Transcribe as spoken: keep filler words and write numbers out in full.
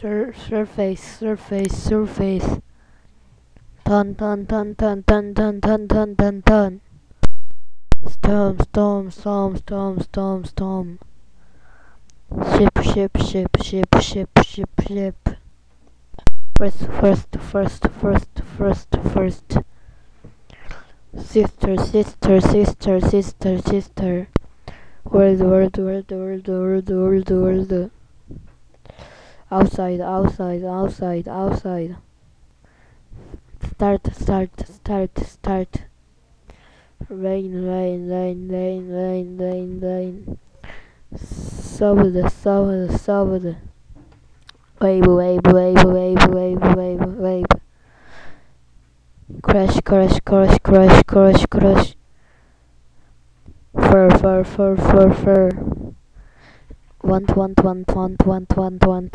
Sur- surface, surface, surface. Ton, ton, ton, ton, ton, ton, ton, ton, ton, ton. Storm, storm, storm, storm, storm, storm. Ship, ship, ship, ship, ship, ship, ship. First, first, first, first, first, first. Sister, sister, sister, sister, sister. World, world, world, world, world, world, world. Outside, outside, outside, outside. Start, start, start, start. Rain, rain, rain, rain, rain, rain, rain. Sábado, sábado, sábado. Wave, wave, wave, wave, wave, wave, wave. Crash, crash, crash, crash, crash, crash. Fur, fur, fur, fur, fur. Want, want, want, want, want, want, want.